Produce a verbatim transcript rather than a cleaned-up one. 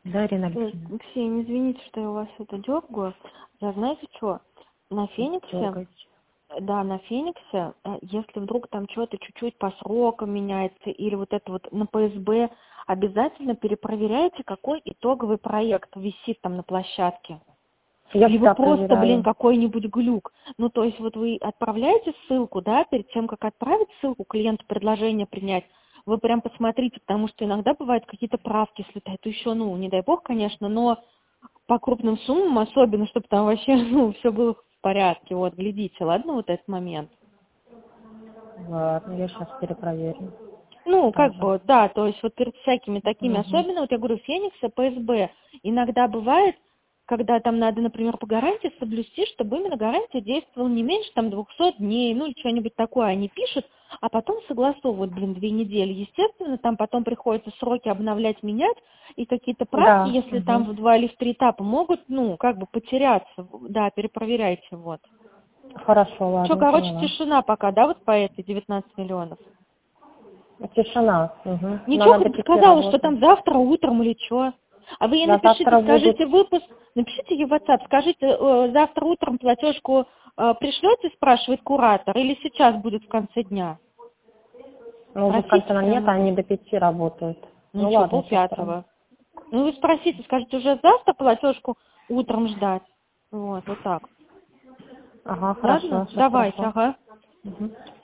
Да, Ирина Э, Алексеевна? Ксения, извините, что я у вас это дергаю. Я знаете что? На Фениксе, Дергайте. да, на Фениксе, э, если вдруг там что-то чуть-чуть по срокам меняется, или вот это вот на П С Б, обязательно перепроверяйте, какой итоговый проект висит там на площадке. Я Либо всегда просто, блин, проверяю. какой-нибудь глюк. Ну, то есть вот вы отправляете ссылку, да, перед тем, как отправить ссылку клиенту, предложение принять, вы прям посмотрите, потому что иногда бывают какие-то правки слетают, еще, ну, не дай бог, конечно, но по крупным суммам особенно, чтобы там вообще, ну, все было в порядке. Вот, глядите, ладно, вот этот момент. Ладно, я сейчас перепроверю. Ну, как Тоже. бы, да, то есть вот перед всякими такими, Угу. особенно, вот я говорю, Феникс и П С Б, иногда бывает, когда там надо, например, по гарантии соблюсти, чтобы именно гарантия действовала не меньше там двухсот дней, ну или что-нибудь такое они пишут, а потом согласовывают, блин, две недели. Естественно, там потом приходится сроки обновлять, менять, и какие-то правки, Да. если там Угу. в два или в три этапа, могут, ну, как бы потеряться. Да, перепроверяйте, вот. Хорошо, Что, ладно, короче, поняла. тишина пока, да, вот по этой девятнадцать миллионов? Тишина. Угу. Но Ничего, надо как бы пяти сказала, что работать. там завтра утром или что. А вы ей Да, напишите, завтра будут. скажите выпуск, напишите ей в WhatsApp, скажите, э, завтра утром платежку э, пришлете, спрашивает куратор, или сейчас будет в конце дня. Ну, уже в Спросите конце на нет, прямо. они до пяти работают. Ну Ну что, ладно, сейчас прям. полпятого. Ну вы спросите, скажите, уже завтра платежку утром ждать. Вот, вот так. Ага, Ладно? хорошо, сейчас Давайте, хорошо. ага. Угу.